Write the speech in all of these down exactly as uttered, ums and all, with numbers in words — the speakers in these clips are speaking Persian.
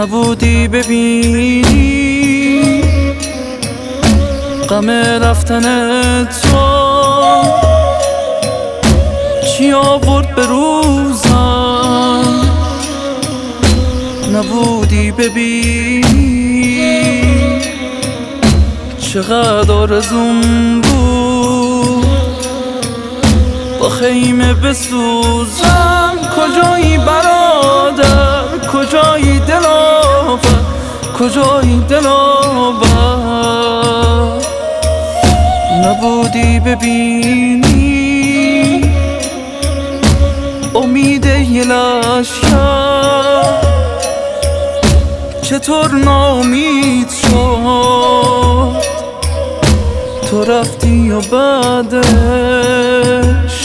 نبودی ببینی غم رفتن تو چی آورد به روزم. نبودی ببینی چقدر آرزوم بود با خیمه بسوزم. کجایی برادر، کجایی دلاور، کجایی دلاور. نبودی ببینی امید یه لشکر چطور ناامید شد. تو رفتی و بعدش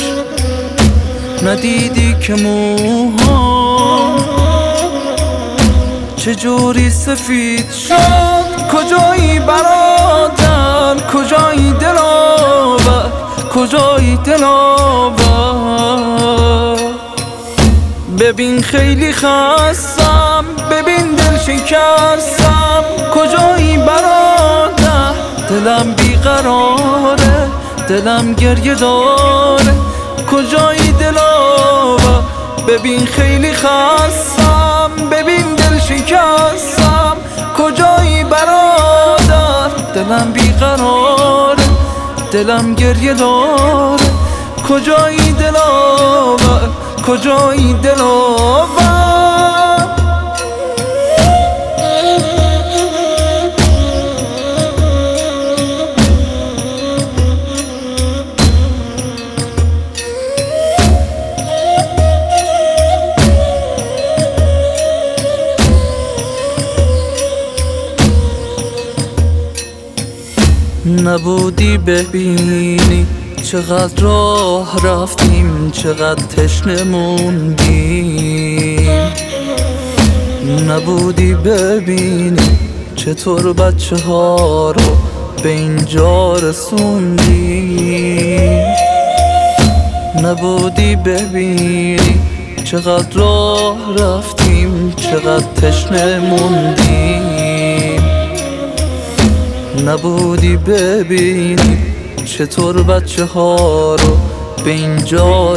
ندیدی که موها چجوری سفید شد. کجایی برادر، کجایی دلاور، کجایی دلاور. ببین خیلی خستم، ببین دل شکستم. کجایی برادر، دلم بیقراره، دلم گریه داره. کجایی دلاور. ببین خیلی خستم، ببین دل شکستم. کجایی برادر، دلم بیقراره، دلم گریه داره. کجایی دلاور، کجایی دلاور. نبودی ببینی چقدر راه رفتیم، چقدر تشنه موندیم. نبودی ببینی چطور بچه ها رو به اینجا رسوندیم. نبودی ببینی چقدر راه رفتیم، چقدر تشنه موندیم. نبودی ببینی چطور بچه ها رو به اینجا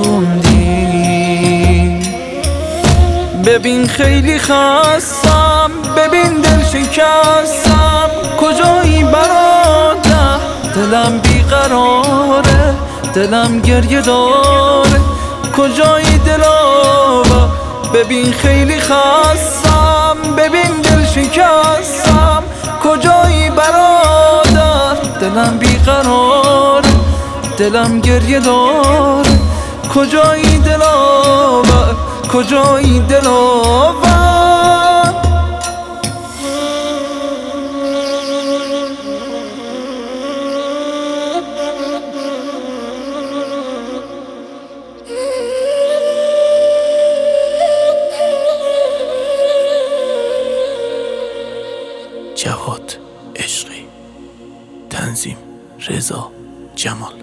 رسوندیم. ببین خیلی خستم، ببین دل شکستم. کجایی برادر، دلم بیقراره، دلم گریه داره. کجایی دلاور. ببین خیلی خستم، ببین دل شکستم. کجایی برادر، دلم بیقراره، دلم گریه داره. کجایی دلاور، کجایی دلاور. جواد عشقی. تنظیم رضا جمال.